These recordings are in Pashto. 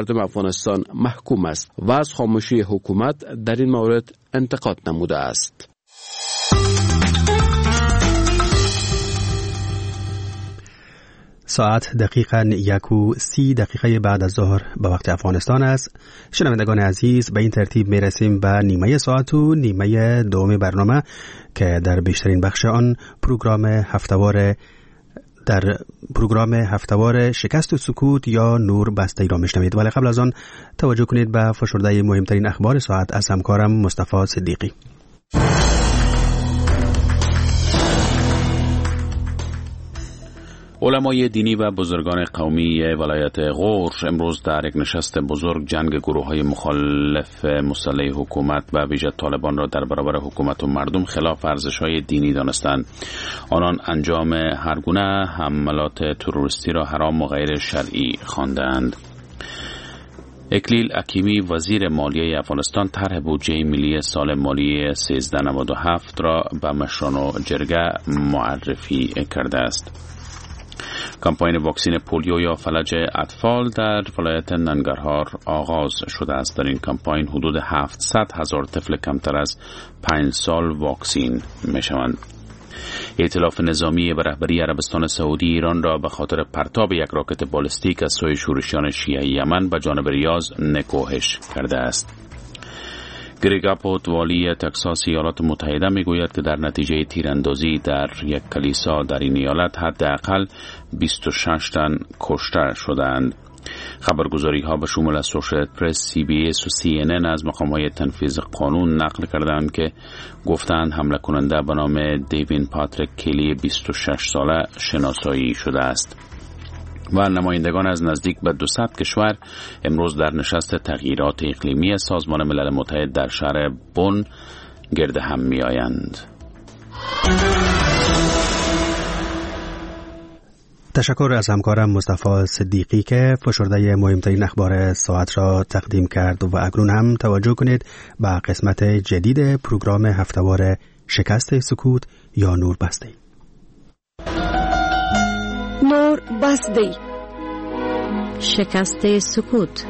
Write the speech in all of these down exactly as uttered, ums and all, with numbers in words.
مردم افغانستان محکوم است و از خاموشی حکومت در این مورد انتقاد نموده است. ساعت دقیقاً یک و سی دقیقه بعد از ظهر به وقت افغانستان است. شنوندگان عزیز، به این ترتیب می رسیم به نیمه ساعت و نیمه دوم برنامه که در بیشترین بخش آن پروگرام هفتهوار در پروگرام هفتهوار شکست و سکوت یا نور بسته ای را میشنوید. ولی قبل از آن توجه کنید به فشرده مهمترین اخبار ساعت از همکارم مصطفی صدیقی. علمای دینی و بزرگان قومی ولایت غور امروز در یک نشست بزرگ جنگ گروه‌های مخالف مسلح حکومت و ویژه طالبان را در برابر حکومت و مردم خلاف ارزش‌های دینی دانستند. آنان انجام هر گونه حملات تروریستی را حرام و غیر شرعی خواندند. اکلیل اکیمی وزیر مالیه افغانستان طرح بودجه ملی سال مالی سیزده نود و هفت را به مشران و جرگه معرفی کرده است. کمپاین واکسین پولیو یا فلج اطفال در ولایت ننگرهار آغاز شده است. در این کمپاین حدود هفتصد هزار طفل کمتر از پنج سال واکسین می شوند. ائتلاف نظامی به رهبری عربستان سعودی ایران را به خاطر پرتاب یک راکت بالستیک از سوی شورشیان شیعه یمن به جانب ریاض نکوهش کرده است. گریگ اپوت والی تگزاس ایالات متحده میگوید که در نتیجه تیراندازی در یک کلیسا در این ایالت حداقل بیست و شش تن کشته شدند. خبرگزاری ها به شمول اسوشییتد پرس، سی بی اس و سی ان ان از مقام های تنفیذ قانون نقل کردند که گفتند حمله کننده به نام دیوین پاتریک کلی بیست و شش ساله شناسایی شده است. و نمایندگان از نزدیک به دویست کشور امروز در نشست تغییرات اقلیمی سازمان ملل متحد در شهر بن گرد هم می آیند. تشکر از همکارم مصطفی صدیقی که فشرده مهمترین اخبار ساعت را تقدیم کرد و اکنون هم توجه کنید به قسمت جدید پروگرام هفتهوار شکست سکوت یا نور بسته. نور بسته شکست سکوت.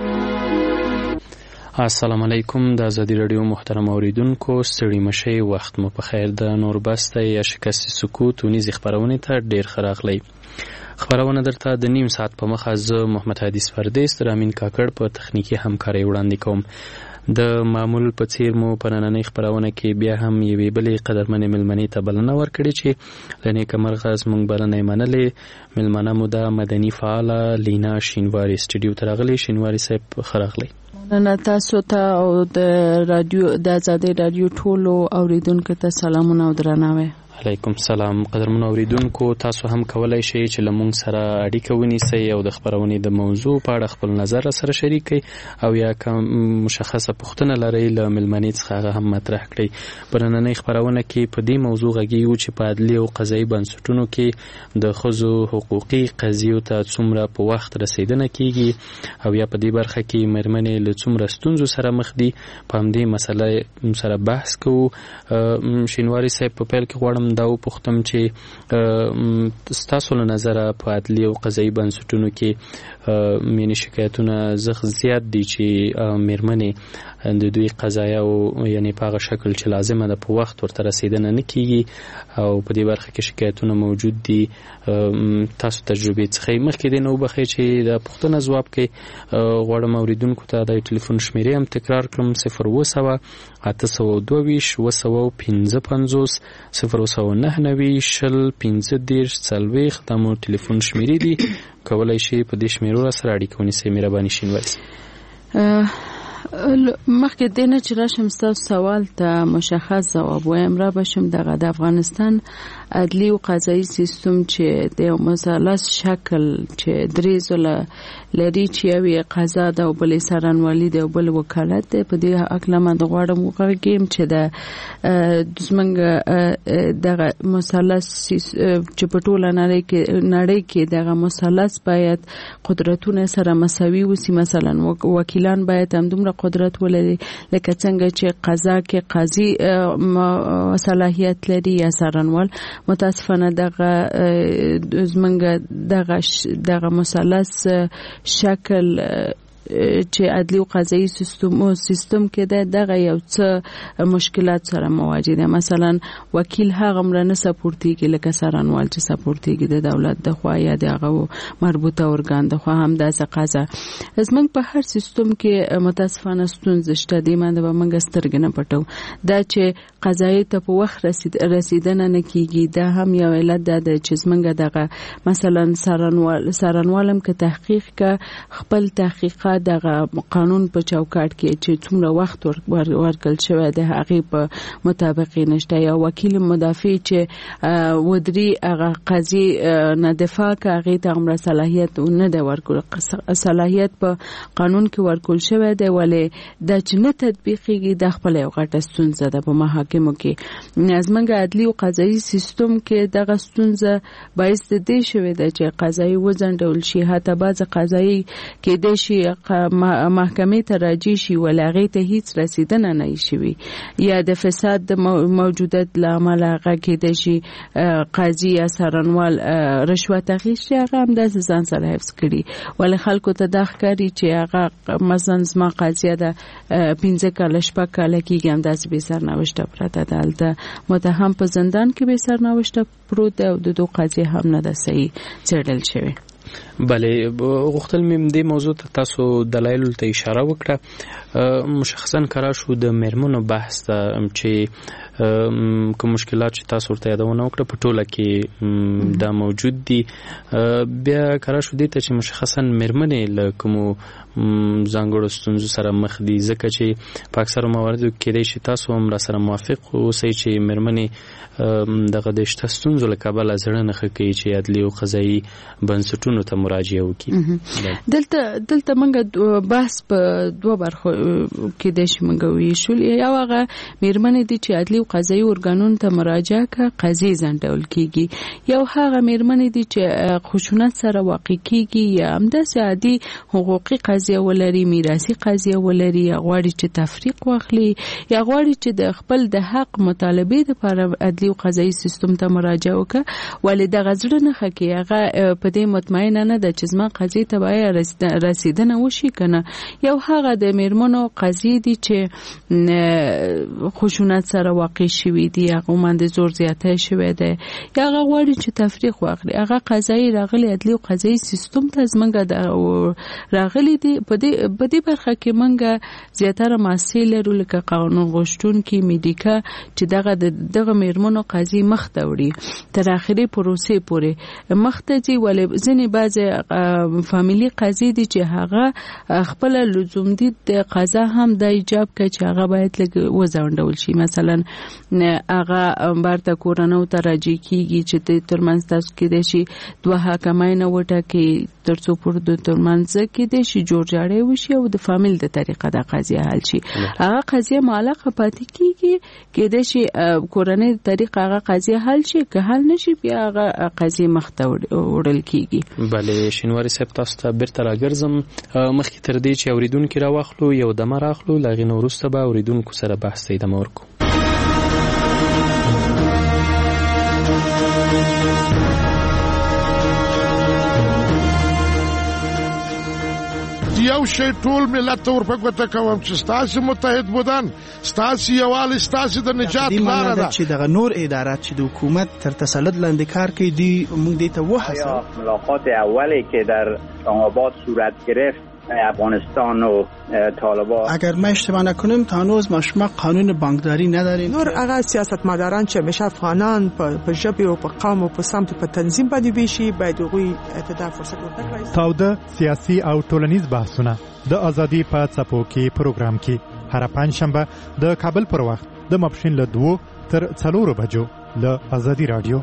السلام علیکم. د ازادي رادیو محترم اوریدونکو، ستړي مشئ، وخت مو په خیر. د نور بسته یا شکست سکوت ونیزې خبرونه ته ډیر ښه راغلی. خبرونه درته د نیم ساعت په مخه زه محمد حدیث پردیس رامین کاکړ په تخنیکی همکاري وړاندې کوم. د معمول په څیر مو په نننۍ خبرونه کې بیا هم یوې بلې قدرمنې مېلمنې ته بلنه ورکړې چې له نیکه مرغه زموږ بلنه یې منلې. مېلمنه مو ده مدني فعاله لینا شینواري. سټډیو ته راغلی. شینواري صاحب ښه راغلی. نن تاسو ته او د رادیو د ازادي رادیو ټولو اوریدونکو ته سلامونه او درناوی. علیکم سلام. قدرمنو اوریدونکو، تاسو هم کولای شئ چې له موږ سره اړیکه ونیسئ او د خبرونې د موضوع په اړه خپل نظر سره شریک کړئ او یا کوم مشخصه پوښتنه لرئ له مېلمنې څخه هغه هم مطرح کړئ. په نننۍ خبرونه کې په دې موضوع غږیږو چې په عدلي او قضایي بنسټونو کې د ښځو حقوقي قضیو ته څومره په وخت رسیدنه کیږي او یا په دې برخه کې مېرمنې له څومره ستونزو سره مخ دي. په همدې مسله سره بحث کوو. شینواري صاحب، په پیل کې غواړم دا وپوښتم چې ستاسو له نظره په عدلي او قضایي بنسټونو کې مینې شکایتونه زغ زیات دي چې مېرمنې د دوی قضایا او یعنی په هغه شکل چې لازمه ده په وخت ورته رسیدنه نه کیږي او په دې برخه کې شکایتونه موجود دي. تاسو تجربې څخه مخکې دې نو بخې چې د پوښتنه ځواب کې غواړم اوریدونکو ته د ټلیفون شمیرې هم تکرار کړم: صفر اووه سوه اته سوه دوه ویشت اووه سوه پنځه پنځوس صفر اووه سوه نهه نوي شل پنځه دېرش څلوېښت دا مو ټلیفون شمیرې دي. کولی شئ په دې شمیرو سره اړیکه ونیسئ. مهرباني شینواري. مخکې دینه چې راشم ستاسو سوال ته مشخص ځواب وایم، را بشم دغه د افغانستان عدلی او قضایي سیستم چې د یو مثلث شکل چې درې ځله لري چې یو قضا ده او بل څارنوالي ده او بل وکالت ده. په دې اړه ما د غواړم وغږیم چې د زمونږ دغه مثلث چې په ټوله نړۍ کې نړۍ کې دغه مثلث باید قدرتونه سره مساوي وسی. مثلا وکیلان باید هم دومره قدرت ولري لکه څنګه چې قضا کې قاضي صلاحیت لري یا څارنوال. متاسفانه دغه زمونږ دغه دغه مثلث شکل چې عدلي او قضایي سیستم او سیستم کې د دغه یو څه مشکلات سره مواجه دي. مثلا وکیل هغه مرنه سپورټيږي لکه سرانوال چې سپورټيږي د دولت د خوا یا دغه مربوطه ارګان د خوا هم د قضا. زمونږ په هر سیستم کې متاسفانه ستونزې شته دي. باندې به موږ سترګې نه پټو دا چې قضایي ته په وخت رسید رسیدنه نه کیږي. دا هم یو علت ده چې زمونږ دغه مثلا سرانوال سرانوالم که تحقیق کا خپل تحقیقات دغه قانون په چوکاټ کې چې څومره وخت ورکړل شوی دی هغه په مطابق نشته. یا وکیل مدافع چې ودري هغه قاضي نه دفاع کوي ته عمر صلاحیت نه دی ورکول. صلاحیت په قانون کې ورکول شوی دی ولې د چې نه تطبیقيږي د خپل یو غټه ستونزه ده په محاکمو کې. زمونږ عدلي او قضایي سیستم کې دغه ستونزه باعث د دې شوی دی چې قضایي وزندول شي. حتی بعض قضایي کې د شي محکمې ته راځي شي ولغه ته هیڅ رسیدنه نه شي یا د فساد د موجودیت لامل هغه کې د شي قاضي یا سرانوال رشوت اخیستي هغه هم د ځان سره حفظ کړي ولې خلکو ته د ښکاری چې هغه مثلا زما قاضي ده پنځه کال شپږ کال کېږي هم داسې به سرنوشته پراته ده. هلته متهم په زندان کې به سرنوشته پروت ده او د دوه قاضي هم نه ده صحیح څېړل شوی. بله غوښتل مې دې موضوع ته تاسو دلایل ته اشاره وکړه. مشخصا کرا شو د میرمنو بحث ته چې کوم مشکلات چې تاسو ورته یادونه وکړه په ټوله کې دا موجود دي. بیا کرا شو دې ته چې مشخصا میرمنې له کوم ځانګړو ستونزو سره مخ دي ځکه چې په اکثرو مواردو کې دی چې تاسو هم را سره موافق اوسئ چې میرمنې دغه د شته ستونزو له کبله زړه نه ښه کوي چې عدلي او قضایي بنسټونو ته مراجعه وکړي. دلته دلته موږ بحث په دوه برخو کې د شمږ ویشول. یو هغه میرمنې دي چې عدلي او قضایي ارګانونو ته مراجعه کوي قضیې ځنډول کیږي. یو هغه میرمنې دي چې خشونت سره واقع کیږي یا همداسې عادي حقوقي قضیه ولري میراثي قضیه ولري یا غواړي چې تفریق واخلي یا غواړي چې د خپل د حق مطالبه لپاره عدلي او قضایي سیستم ته مراجعه وکړي ولې د غزړه نه خکې هغه په دې مطمئن نه ده چې زما قضیه ته باید رسیدنه وشي کنه. یو هغه د میرمنو قضیه دي چې خشونت سره واقع شوی دي هغه باندې زور زیاته شوی دی یا هغه غواړي چې تفریق واخلي هغه قضایي راغلي عدلي او قضایي سیستم ته زمونږ د راغلي دي. په دې په دې برخه کې مونږ زیاتره محصل لرو لکه قانون غوښتونکي میډیکا چې دغه دغه میرمنو قضیې مخ ته وړي تر اخري پروسې پورې مخ ته ځي ولې ځینې بعض فامیلی قضیې دي چې هغه خپل لزوم دي د قضا هم د ایجاب کوي چې هغه باید لږ وځنډول شي. مثلا هغه برته کورنۍ ته راځي کیږي چې د ترمنځ تاسو کې د شي دوه حکمای نه وټاکي ترڅو پر د ترمنځ کې د شي جوړ جاړی وشي او د فامیل د طریقه د قضیه حل شي. هغه قضیه معلقه پاتې کیږي کې د شي کورنۍ د طریقه هغه قضیه حل شي که حل نشي بیا هغه قضیه مخته وړل کیږي. بله شینواری صاحب تاسو ته بیرته راګرځم مخکې تر دې چې اوریدونکو راواخلو یو دمه راخلو لاغې نو وروسته به اوریدونکو سره بحث ته ادامه ورکړو. یو شی ټول ملت ور په ګوته کوم چې ستاسو متحد بودن ستاسو یوال ستاسو د نجات لار ده چې دغه نور ادارات چې د حکومت تر تسلط لاندې کار کوي دی موږ دې ته وحسه. ملاقات اولی که در آباد صورت گرفت افغانستان و طالبان اگر ما اشتباه نکنیم تا هنوز ما شما قانون بانکداری نداریم. نور هغه سیاستمداران چې همیشه افغانان په ژبه او په قوم او په سمت په تنظیم باندې ویشي باید هغوی اتدا فرصت ورکړي. تاوده سیاسي او ټولنیز بحثونه د ازادي په څپو کې پروګرام کې هر پنځ شنبه د کابل پر وخت د ماپښین له دوه تر څلورو بجو له ازادي رادیو.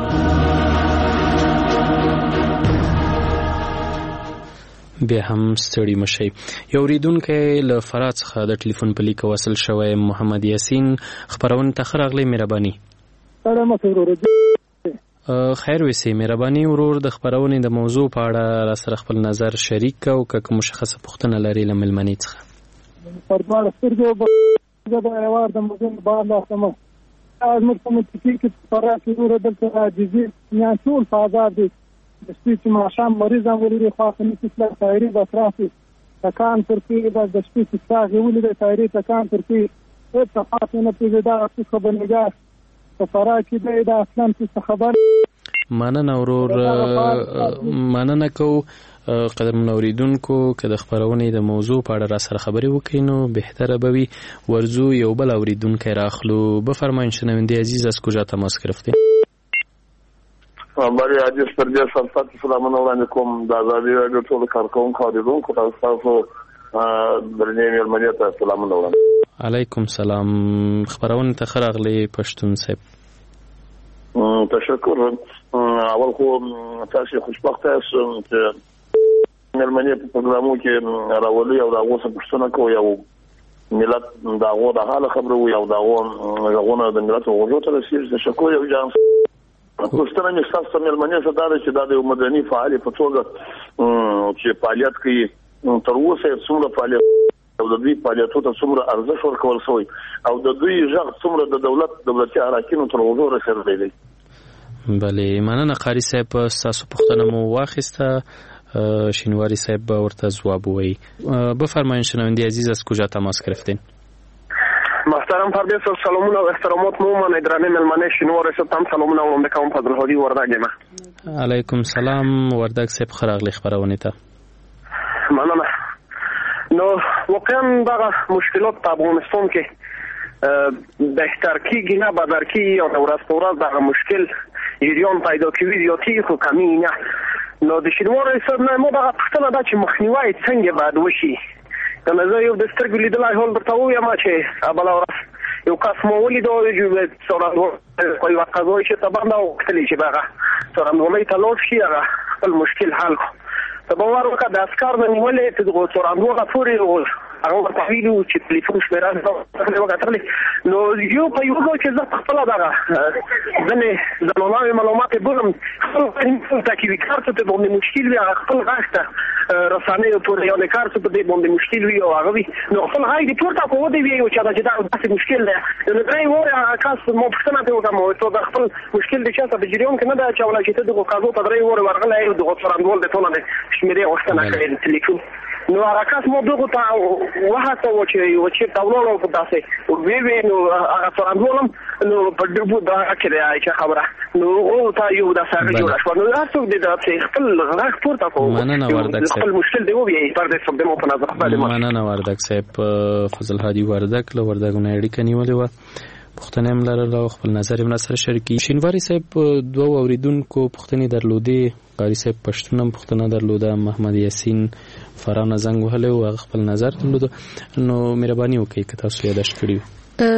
بیا هم ستړي مشي. یو اوریدونکی له فرات څخه د ټلیفون په لیک وصل شوی محمد یاسین خبرونه ته خراغلی مهرباني. سلام ورور. خیر وسی مهرباني ورور د خبرونه د موضوع په اړه را سره خپل نظر شریک کو که مشخصه پوښتنه لري لملمنی څخه. پردوار سترګو د ایوار د موضوع په اړه سم از متفقین کې فرات ورور دلته راځي نه ټول آزاد دي. د سپیڅ ما شام مریض هم ولري خاصه نسله خیری بصرافي تکان پر کې د دشتي څاغ ولې د تایری تکان پر کې هیڅ خاطر نه پیژدا څه خبر نگاه سفرا کې د اصلا څه خبر مننه ورور مننه کو قدر منوریدونکو که د خبرونې د موضوع په اړه را سره خبرې وکړي نو بهتره به وي. ورزو یو بل اوریدونکی راخلو. بفرمایید شنونده عزیز از کجا تماس گرفتید؟ بله عزیز پردیس صفات سلامونه وړاندې کوم. د ازادي راډیو ټول کارکوونکو اوریدونکو تاسو درنې مېلمنې ته سلامونه وړاندې. علیکم سلام. خبرونه ته ښه راغلی پښتون صاحب. تشکر. اول خو تاسو خوشبخته یاست چې مېلمنې په پروګرامو کې راولي او د هغو څه پوښتنه کوي او ملت د هغو د حاله خبروي او د هغو غږونه د ملت غوږو ته رسېږي. تشکر یو جان. پوښتنه مې ستاسو ته مېلمنې څه دا ده چې دا د یو مدني فعالي په توګه چې فعالیت کوي تر اوسه یې څومره فعالیت او د دوی فعالیتونو ته څومره ارزښت ورکول شوی او د دوی غږ څومره د دولت دولتي اراکینو تر غوږو رسېدلی دی. بله مننه قاری صاحب. ستاسو پوښتنه مو واخیسته. شینواری صاحب به ورته ځواب ووایي. بفرمایید شنونده عزیز از کجا تماس گرفتین؟ محترم پردیس صاحب سلامونه و احترامات مومن ادرانه ملمنه شینواری صاحب تام سلامونه وړاندې کوم. فضلحادي وردګ یم. علیکم سلام وردګ صاحب ښه راغلی خپرونې ته. مننه. نو واقعا دغه مشکلات په افغانستان کې بهتر کیږي نه بدتر کیږي او د ورځ په ورځ دغه مشکل جریان پیدا کوي زیاتې خو کمی نه. نو د شینواری صاحب نه مو دغه پوښتنه ده چې مخنیوی څنګه باید وشي. کنه زه یو د سترګو لیدلای حال درته ووایم چې بله ورځ یو کس ما ولیدو چې څارندوال په یوه قضایي چې ته بنده وغوښتلې چې هغه څارندوالۍ ته لاړ شي هغه خپل مشکل حل کړو. ته باور وکړه د عسکر نه نیولې چې دغه څارندواله پورې هغه ورته ویلي وو چې تلیفون شمېره مې وکتلې. نو یو په یو ځای چې زه خپله دغه ځینې زناناوې معلومات بولم خپل تاکیدي کار څه ته باندې مشکل وي هغه خپل غږ ته رسنیو پورې یو کار څه په دې باندې مشکل وي او هغه وي نو خپل غږ دې پورته کړو ودې وي چې دا چې دا داسې مشکل دی. نو درې وارې هغه کس ما پوښتنه ترې وکړم ته د خپل مشکل د چا ته په جریان کې نه ده اچولی چې ته دغو قضو ته درې وارې ورغلی او دغو څارندوال د ټوله د شمېرې غوښتنه کړې د تلیفون. نو هغه کس ما دغو ته وهڅوه چې یوه چېرته ولاړو په داسې ویې وې نو هغه څارندوال هم نو په ډېر دغه کې دی چې خبره نو هغو ته یو داسې هغه جوړه شوه. نو هر څوک دی چې خپل غږ پورته کړو خپل مشکل دی ووایي پردی صاحب د مو په نظر باندې. مننه وردګ صاحب. فضل هادي وردګ له وردګو نه اړیکه نیولې وه. پوښتنه هم لرله او خپل نظر هم راسره شریکي. شینواری صاحب دوه اوریدونکو پوښتنې درلودې. قاری صاحب پښتون هم پوښتنه درلوده. محمد یاسین فرانه زنګ وهلی و هغه خپل نظر درلوده. نو مهرباني وکړئ که تاسو یاداشت کړي وي.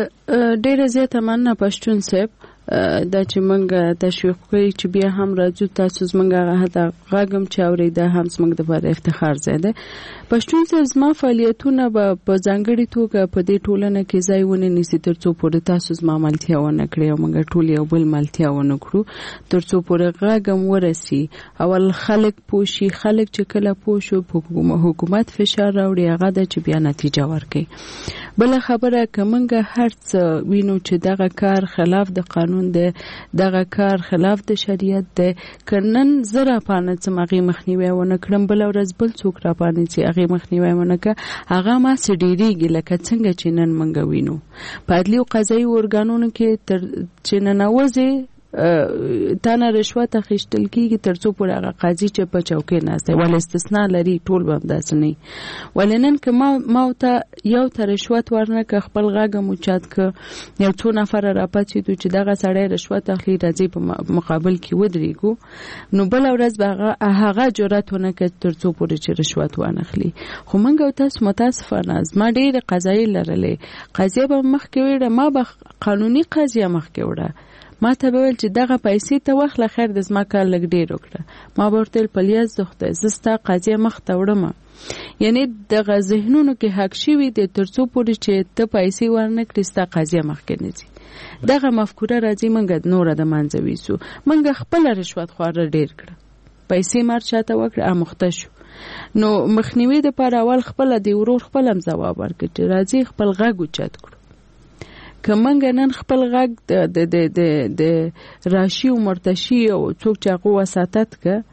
ډېره زیاته مننه پښتون صاحب دا چې موږ تشویق کوي چې بیا هم راځو تاسو زموږ هغه حتی غږ هم چې اورېده هم زموږ دپاره افتخار ځای دی. پښتون صاحب زما فعالیتونه به په ځانګړې توګه په دې ټولنه کې ځای ونه نیسي تر څو پورې تاسو زما ملتیا ونه کړئ او موږ ټول یو بل ملتیا ونه کړو تر څو پورې غږ هم ورسي. اول خلک پوه شي. خلک چې کله پوه شو حکومت فشار راوړي هغه ده چې بیا نتیجه ورکوي. بله خبره که موږ هر څه وینو چې دغه کار خلاف د قانون دی دغه کار خلاف د شریعت دی که نن زه راپانه څم هغې مخنیوی ونه کړم بله ورځ بل څوک راپانه چې هغې مخنیوی ونه کړه هغه ماسې ډېرېږي لکه څنګه چې نن موږ وینو په عدلي او قضایي ارګانونو کې تر چې ننوځې تا نه رشوت اخیستل کېږي تر څو پورې هغه قاضي چې په چوکۍ ناست دی ولې استثنا لري ټول به همداسې نه وي. ولې نن که ما ما ته یو ته رشوت ورنه که خپل غږ هم اوچت که یو څو نفره راپاڅېدو چې دغه سړی رشوت اخلي راځي په مقابل کې ودرېږو نو بله ورځ به هغه هغه جرأت ونه کړي تر څو پورې چې رشوت وانخلي. خو موږ او تاسو متاسفانه زما ډېرې قضایي لرلې قضیه به مخکې وړه ما به قانوني قضیه مخکې وړه ما ته به ویل چې دغه پیسې ته واخله خیر د زما کار لږ ډېر وکړه ما به ورته ویل په لیاز د خدای زه ستا قضیه مخته وړم. یعنې دغه ذهنونو کې حق شوي دی تر څو پورې چې ته پیسې ورنه کړې ستا قضیه مخکې نه ځي. دغه مفکوره راځي موږ نوره د منځه ویسو. موږ خپله رشوت خواره ډېر کړه پیسې مار چاته وکړه اموخته شو. نو مخنیوي دپاره اول خپله د ورور خپل هم ځواب ورکړي چې راځي خپل غږ اوچت کړو. که موږ نن خپل غږ د د د د راشي او مرتشي او څوک چې هغه وساتت که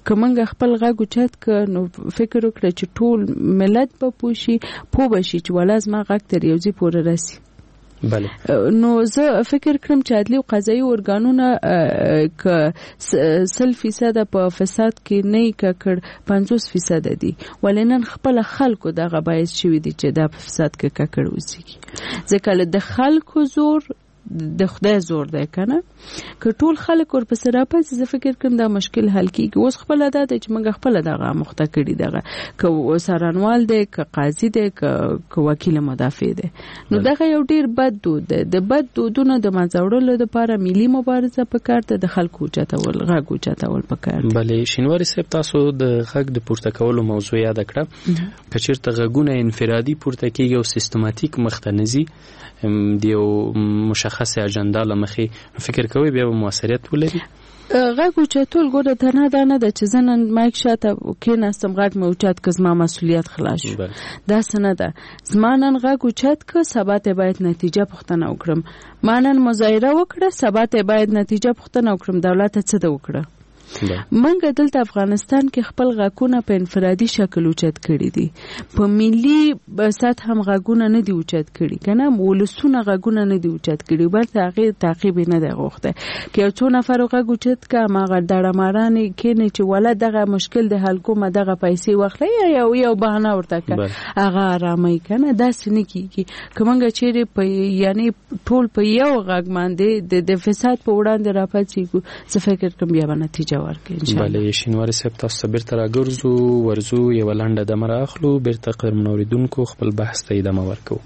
کومنګ خپل غږ اوچت ک نو فکر وکړه چې ټول ملت به پوښي پوه بشي چې ولازم غږ تر یو ځای پورې راسي. بله. نو زه فکر کړم چې عدلي او قضایي ارګانونه ک سل فیصد په فساد کې نه ککړ پنځوس فیصد دي ولنن خپل خلکو دغه باعث شوی دي چې د فساد کې ککړ وځي ځکه د خلکو زور د خدای زور دی کنه که ټول خلک ور پسې راپاسي زه فکر کوم دا مشکل حل کیږي. اوس خپل ادا ته چې موږ خپل دغه مخته کړی دغه که سرانوال دی که قاضي دی که وکیل مدافع دی نو دغه یو ډیر بد دود دی. د بد دودونو د منځوړلو لپاره ملي مبارزه پکار ده، د خلکو چتاول غږ چتاول پکار. بله شینواری صاحب تاسو د غږ د پورته کولو موضوع یاد کړه که چیرته غږونه انفرادي پورته کیږي او سیستماتیک مختنزي دیو مشخص اجنډا لمخې فکر کوي بیا موثریت ولري. غږ اوچتول ګوره دنه دنه د چې زنن مایک شاته کېناستم غږ مې اوچت که زما مسؤلیت خلاص شو دا څه نه ده. زما نن غږ اوچت که سبا ته باید نتیجه پوښتنه وکړم، ما نن مظاهره وکړه سبا ته باید نتیجه پوښتنه وکړم دولت څه ده وکړه. منګه دلته افغانستان کې خپل غاکونه په انفرادي شکل اوچت کړي دي، په ملي سطح هم غاګونه نه دي اوچت کړي کنه ولسونه غاګونه نه دي اوچت کړي بل تغیر تعقیب نه دی غوښته کې یو څو نفر غاګ اوچت کا ما غړډړه مارانه کې نه چې ولا دغه مشکل د حل کومه دغه پیسې واخلې یو یو بهانه ورته کړه هغه آرامي کنه دا سنې کیږي کومنګ چیرې په یعنی ټول په یو غاګ باندې د فساد په وړاندې راپاتې څه فکر کوم بیا نتیجه بله شینواری صاحب تاسو بیرته راګرځو ورزو یو لنډه دمه راخلو بیرته قدرمنو اوریدونکو خپل بحث ته ادامه ورکو.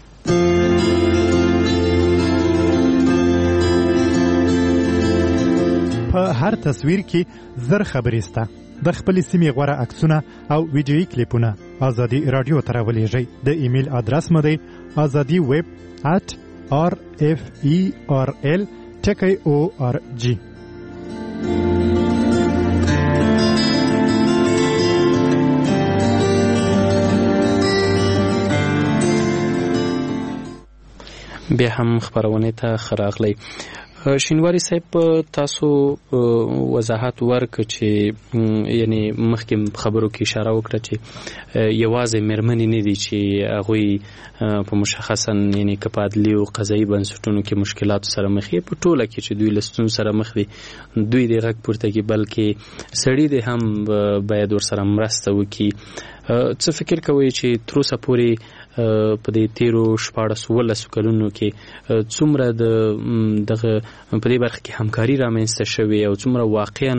په هر تصویر کې زر خبرې سته. د خپل سیمې غوره عکسونه او ویډیویي کلیپونه ازادي رادیو ته راولېږئ. د ایمیل ادرس مو دی ازادي ویب at r f e r l ټکی او ار جی. بیا هم خبرونه ته خراغلی. شینواری صاحب تاسو وضاحت ورک چې یعنی مخکې خبرو کې اشاره وکړه چې یوازې مېرمنې نه دي چې هغوی په مشخصا یعنی که په عدلي او قضایي بنسټونو کې مشکلاتو سره مخ یې په ټوله کې چې دوی له ستونزو سره مخ دي دوی د غږ پورته کوي بلکې سړي دې هم باید ورسره مرسته وکړي. څه فکر کوئ چې تر اوسه پورې په دې تیرو شپاړس ولسو کلونو کې څومره د دغه په دې برخه کې همکاري رامنځته شوې او څومره واقعا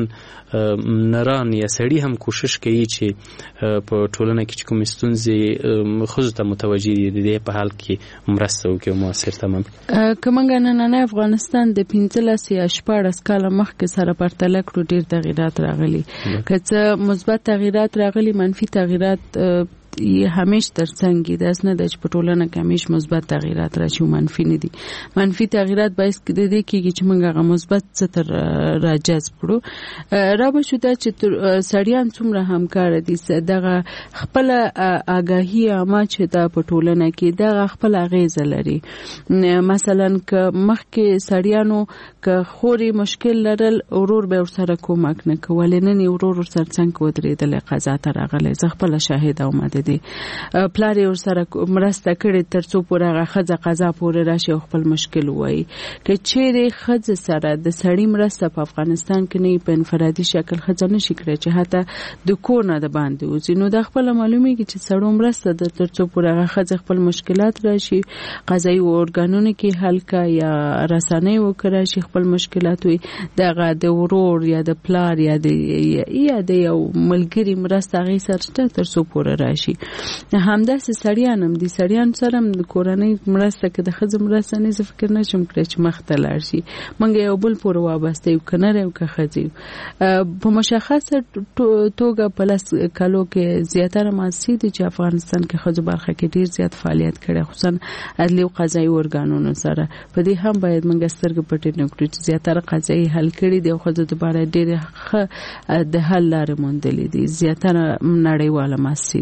نران یا سړي هم کوشش کوي چې په ټولنه کې چې کومې ستونزې ښځو ته متوجه دي د دې په حال کې مرسته وکړي او مؤثر تمام کړي. که موږ نننی افغانستان د پنځلس یا شپاړس کاله مخکې سره پرتله کړو ډېر تغیرات راغلي، که څه مثبت تغیرات راغلي منفي تغیرات همیش ترڅنګ داس نه د په ټولنه کې همیش مثبت تغیرات راشي منفي نه دي. منفي تغیرات باعث کېدی دي چې موږ هغه مثبت څه تر راجذب کړو. را به شو دا چې سړیان څومره همکار دي دغه خپل آگاهی عامه چې دا په ټولنه کې دغه خپل اغیزه لري. مثلا که مخکې سړیانو که خوري مشکل لرل ورور به ورسره کومک نه کول نه نه ورور ورسره څنګه ودرېدل قضا ته راغلی زه خپل شاهد اومده دي پلار یې ورسره مرسته کړې تر څو پورې هغه ښځه قضا پورې راشي او خپل مشکل ووایي. که چیرې ښځې سره د سړي مرسته په افغانستان کې نه په انفرادي شکل ښځه نشي کړی چې حتی د کور نه د باندې وځي نو دا خپله معلومیږي چې سړو مرسته ده تر څو پورې هغه ښځه خپل مشکلات راشي قضایي ارګانونو کې حل کا یا رسنۍ وکړه راشي خپل مشکلات وي دغه د ورور یا د پلار یا د یا د یو ملګري مرسته هغې سره شته تر څو پورې راشي. همداسې سړیان هم دي سړیان سره هم د کورنۍ مرسته که د ښځې مرسته نه زه فکر نه شم کړی چې مخته لاړ شي. موږ یو بل پورې وابسته یو که نر یو که ښځې یو په مشخصه توګه په لس کالو کې زیاتره مؤسسې دي چې افغانستان کې ښځو برخه کې ډېر زیات فعالیت کړی خصوصا عدلي او قضایي ارګانونو سره. په دې هم باید موږ سترګې پټې نه کړو چې زیاتره قضایي حل کړي دي او ښځو دپاره ډېرې ښه د حل لارې موندلې دي زیاتره نړیواله مؤسسې دي.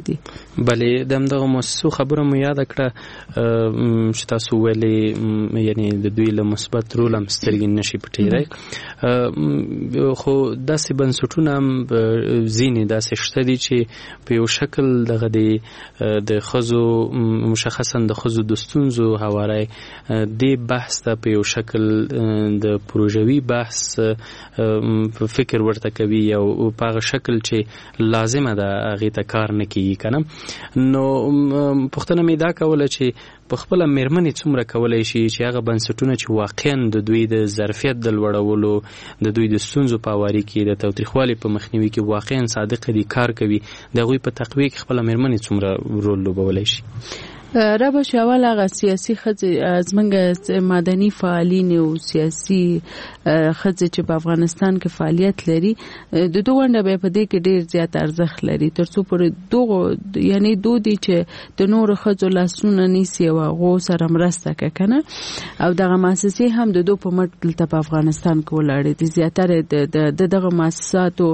بلې دغه مؤسسو خبره مو یاد کړه چې تاسو ویلې یعنی د دوی له مثبت رول هم سترګې نشي پټېدای، خو داسې بنسټونه هم ځینې داسې شته دي چې په یو شکل دغه د ښځو مشخصا د ښځو د ستونزو هواری دې بحث ته په یو شکل د پروژوي بحث فکر ورته کوي او په هغه شکل چې لازمه ده هغې ته کار نه کېږي که نه. نو پوښتنه مې دا کوله چې په خپله مېرمنې څومره کولی شي چې هغه بنسټونه چې واقعا د دوی د ظرفیت د لوړولو د دوی د ستونزو په هواري کې د تاوتریخوالي په مخنیوي کې واقعا صادقه دي کار کوي، د هغوی په تقویه کې خپله مېرمنې څومره رول لوبولی شي؟ رابه شاول هغه سیاسي ښځې زموږ مدني فعالین او سیاسي ښځې چې په افغانستان کې فعالیت لري د دوی ونډه به په دې کې ډېر زیات ارزښت لري، تر څو پورې دغه یعنی دو دي چې د نورو ښځو لاسونه نیسي او هغو سره مرسته کوي که نه، او دغه مؤسسې هم د دوی په مټ دلته په افغانستان کې ولاړې دي. زیاتره د دغه مؤسساتو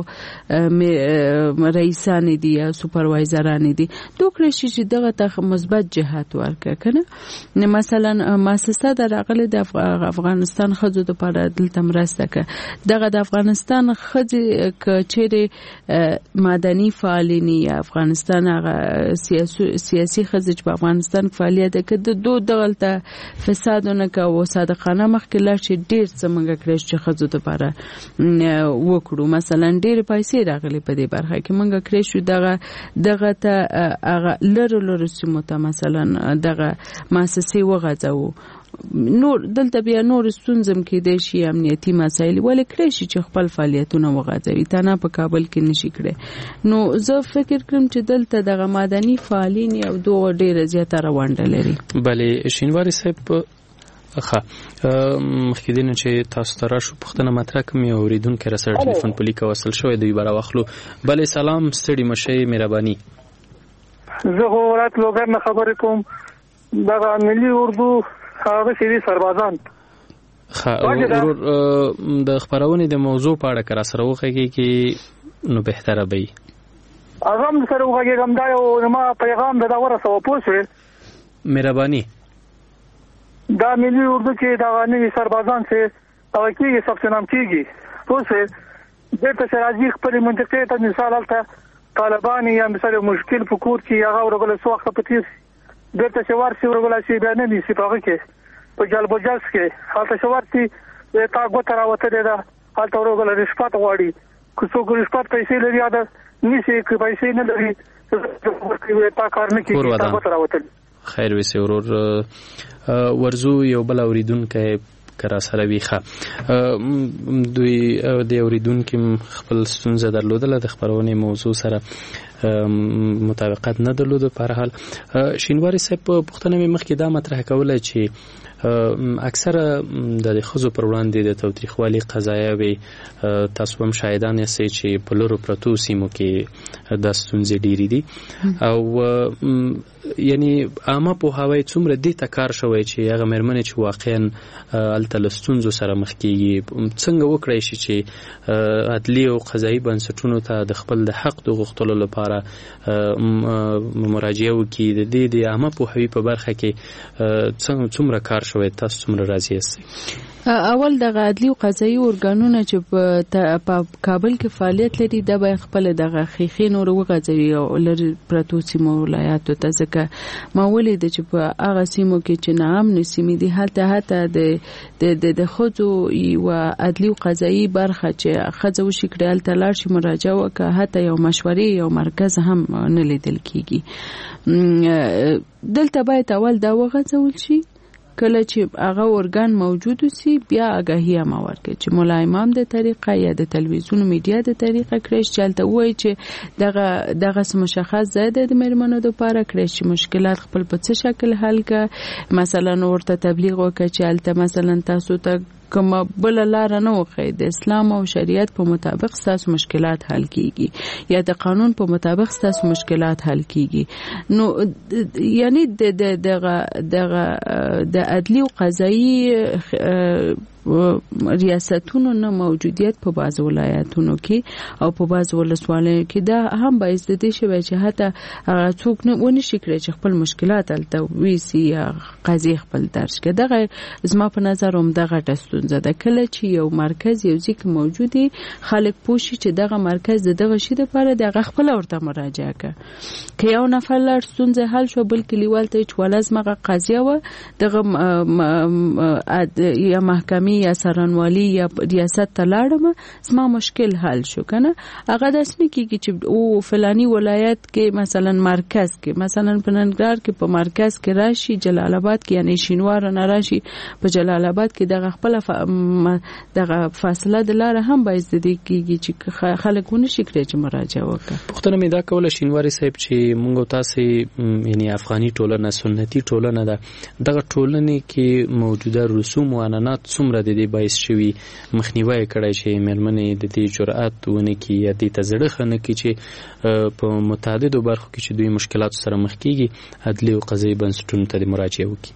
رئیسانې دي یا سوپروایزرانې دي. دوی کړی شي چې دغه ته مثبت جهات ورکړه که نه. مثلا مؤسسه د راغلې د افغانستان ښځو دپاره دلته مرسته کوي. دغه د افغانستان ښځې که چیرې مدني فعالین یا افغانستان هغه سیاسي ښځې چې په افغانستان کې فعالیت کوي د دوی دغلته فساد ونه کوي او صادقانه مخکې لاړ شي، ډېر څه موږ کړی چې ښځو دپاره وکړو. مثلا ډېرې پیسې راغلې په دې برخه کې موږ کړی شو دغه دغه ته هغه لرو لرو سیمو ته مثلا دغه مؤسسې وغځوو. نور دلته بیا نور ستونزم کېدای شي امنیتي مسایل ولې کړی شي چې خپل فعالیتونه وغځوي، تنها په کابل کې نشي کړی. نو زه فکر کوم چې دلته دغه مدني فعالین یو دوه ډېره زیاتره ونډه لري. بلې شینواري صاحب ښه مخکې دی نه چې تاسو ته راشو پوښتنه مطرح کوم یو اورېدونکی راسره ټلیفون په لیکه وصل شوی دی به راواخلو. بلې سلام ستړي مشئ مهرباني. زه خو رات لوګر نه خبرې کوم دغه ملي اردو هغه شوي سربازان. ښه ورور د خپرونې د موضوع په اړه که راسره وغږېږي نو بهتره به وي. هغه هم سره وغږېږم دا یو زما پیغام د دا ورسوه پوه شوې مهرباني. دا ملي اردو کې دغه نوي سربازان چې هغه کېږي ثبت نام کېږي پوه شوې بېرته چې راځي خپلې منطقې ته مثال هلته طالبان یا مثال مشکل په کور کې هغه ورغله څو وخته په تېر شي بېرته چې ورسي ورغله شي بیا نه نیسي په هغه کې په جلب و جذب کې هلته چې ورسي تا ګوته راوتلې ده هلته ورغله رشوت غواړي که څوک رشوت پیسې لري یا ده نیسي که پیسې نه لري تا کار نه کېږي تا ګوته راوتلې. خیر ویسې ورور ورزو یو بل اورېدونکی کرا سره ویخه دوی د اوریدونکو خپل ستونزه درلودله د خبرونې موضوع سره مطابقت نه درلوده. په هر حال شینواري صاحب پوښتنه مې مخکې دا مطرح کوله چې اکثره د ښځو پر وړاندې د تاوتریخوالي قضایاوې تاسو هم شاهدان یاستئ چې په لرو پرتو سیمو کې دا ستونزې ډېرې دي او یعنی عامه پوهاوی څومره دې ته کار شوی چې هغه مېرمنې چې واقعا هلته له ستونزو سره مخ کېږي څنګه وکړی شي چې عدلي او قضایي بنسټونو ته د خپل د حق د غوښتلو لپاره مراجعه وکړي. د دې د عامه پوهاوي په برخه کې څومره کار شوی تاسو څومره راضي یاستئ؟ اول دغه عدلي او قضایي ارګانونه چې په کابل کې فعالیت لري دا باید خپل دغه خیخي نور وغځوي او لري پرتو سیمو ولایاتو ته، ځکه ما ولیده چې په هغه سیمو کې چې ناامنې سیمې دي هلته حتی د د ښځو یوه عدلي او قضایي برخه چې ښځه وشي کړي هلته لاړ شي مراجعه وکړه حتی یو مشورې یو مرکز هم نه لیدل کېږي. دلته باید اول دا وغځول شي کله چې هغه ارګان موجود وي بیا آگاهي هم ورکړي چې ملا امام د طریقه یا د تلویزیون میډیا د طریقه کړی چې هلته وایي چې دغه دغه مشخص ځای د مېرمنو دپاره کړی چې مشکلات خپل په څه شکل حل کړه. مثلا ورته تبلیغ وکړه چې هلته مثلا تاسو ته کومه بله لاره نه وښیي د اسلام او شریعت په مطابق ستاسو مشکلات حل کیږي یا د قانون په مطابق ستاسو مشکلات حل کیږي. نو یعنی د دغه دغه د عدلي او قضایي ریاستونو نه موجودیت په بعض ولایتونو کې او په بعض ولسوالیو کې دا هم باعث د دې شوی چې حتی هغه څوک نه ونی شي کړی چې خپل مشکلات الته ویسي یا قضیه خپل درج کړي. دغه زما په نظر هم دغه ټستونزه ده کله چې یو مرکز یو ځکه موجودي خلک پوښي چې دغه مرکز دغه شي د لپاره دغه خپل ورته مراجعه کوي. که یو نفر لار ستونزه حل شو بل کلیوال ته چې ولازمه قضیه و دغه یا محکمه یا سرانوالی یا ریاست ته لاړم زما مشکل حل شو کنه. هغه داسې نه کیږي چې او فلانی ولایت کې مثلا مرکز کې مثلا په ننګرهار کې په مرکز کې راشي جلال آباد کې یعنی شینوار نه راشي په جلال آباد کې دغه خپل ف... دغه فاصله د لار هم باعث دي کیږي چې خلکونه شي کړی چې مراجعه وکړي. پښتنه مې دا کوله شینواری صاحب چې موږ تاسو یعنی افغاني ټولنه سنتي ټولنه ده دغه ټولنه کې موجوده رسوم او عنعنات څومره د دې باعث شوي مخنیوي کړای شي مېرمنې د دې جرأت ونه کې یا د تزړه خنه کې چې په متعددو برخو کې چې دوی مشکلات سره مخ کیږي عدلي او قضایي بنسټونو ته مراجعه وکړي.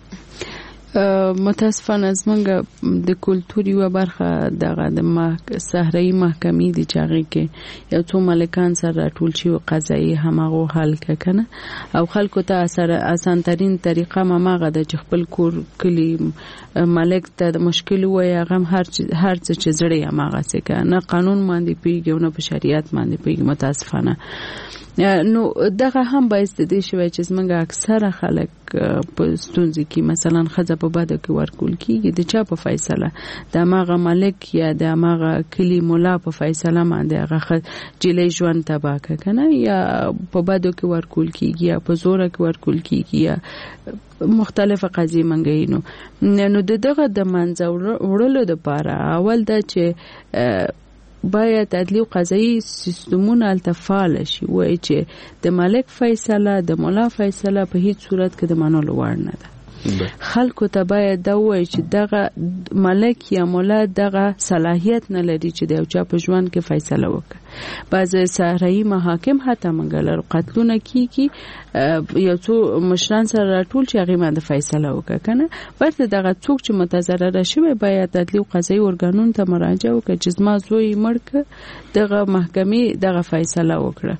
متاسفانه زمونږ د کلتور یو برخه دغه د صحرایي محکمې د چاغې کې یو څو ملکان سره ټول شي او قضایي همغه حل کنه او خلکو ته سره اسان ترين طریقه ماغه د خپل کور کلی ملک ته د مشکل وای هغه هر هر څه چې زړې ماغه څه کنه قانون باندې پیږي او نه په شریعت باندې پیږي. متاسفانه نو دغه هم باعث دي شوی چې زمونږ اکثره خلک په ستونزې کې مثلا خزه په بده کې ورکول کیږي د چا په فیصله د ماغه ملک یا د ماغه کلی مولا په فیصله باندې هغه جلې ژوند تباہ کنه یا په بده کې ورکول کیږي یا په زور کې ورکول کیږي یا مختلفه قضیې منګینو. نو دغه د منځ وړلو لپاره اول دا چې باید عدلی او قضایي سیستمونه التفاعل شي وای چې د ملک فیصله د مولا فیصله په هیڅ صورت کې د منلو وړ نه ده. خلکو ته باید دا وای چې دغه ملک یا مولا دغه صلاحیت نه لري چې د یو چا په ژوند کې فیصله وکړي. بعض صحرایي محاکم حتی منګلر قتلونه کیږي یو څو مشران سره راټول چې هغه باندې فیصله وکړي کنه. ورته دغه څوک چې متضرر شوی باید عدلي او قضایي ارګانونو ته مراجعه وکړي چې زما زوی مړ دغه محکمې دغه فیصله وکړه.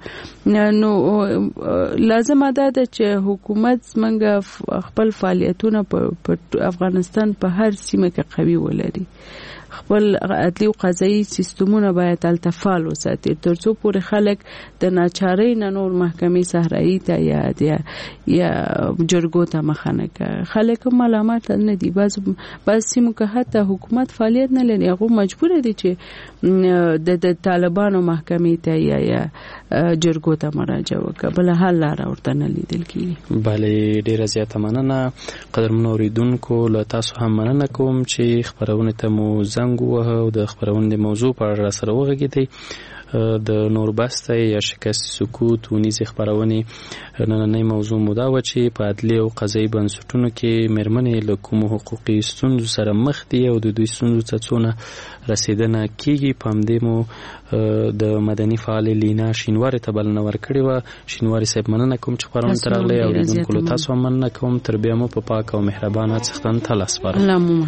نو لازم ده چې حکومت څنګه خپل فعالیتونه په افغانستان په هر سیمه کې قوي ولري. خپل عدلي او قضایي سیستمونه باید التفاعل وساتي ترڅو پورې خلک د ناچارۍ نه نور محکمې صحرایي ته یا یا جرګو ته مخانه کوي. خلک ملامت نه دي. بعض بعض سیمو کې حتی حکومت فعالیت نه لري هغه مجبور دي چې د طالبانو محکمې ته یا یا جرګو ته مراجعه وکړي بل حل لار ورته نه لیدل کیږي. بله ډیره زیاته مننه قدرمن اوریدونکو له تاسو هم مننه کوم چې خبرونه ته مو زنګ ووهه او د خبرونې موضوع په اړه سره وغږیدئ. د نوربسته یا شکست سکوت ونیزې خبرونې نننۍ موضوع مو دا وه چې په عدلي او قضایي بنسټونو کې مېرمنې له کومو حقوقي ستونزو سره مخ دي او د دوی ستونزو ته څونه رسېدنه کیږي. په همدې مو د مدني فعالې لینا شینواري ته بلنه ورکړې وه. شینواري صاحب مننه کوم چې خبرونه ته راغلی او اوریدونکو له تاسو هم مننه کوم. تر بیا مو په پاک او مهربانه څښتن ته لسپارم.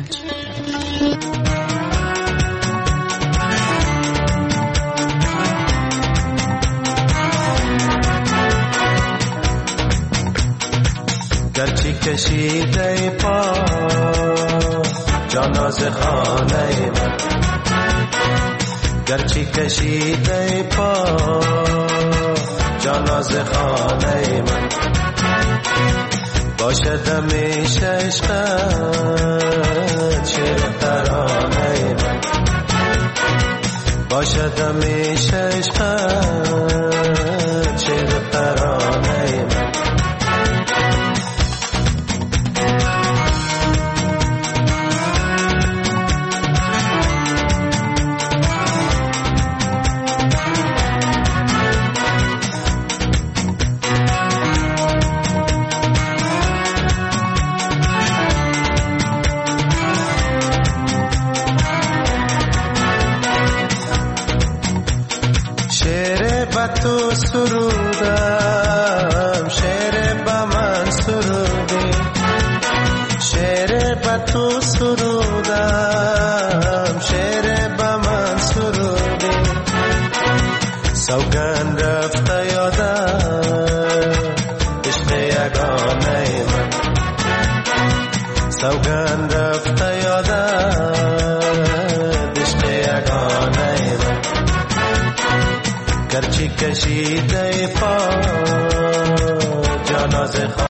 گرچه کشیده پا جاناز خانه من گرچه کشیده پا جاناز خانه من باشد همیشه عشقت شعر ترانه من باشد همیشه عشقت شعر ترانه من تو سرودم شعر با من سرودی شعر با تو سرودم یگانه من سوگند رفته یادت عشق یگانه من گرچه کشیده پا جاناز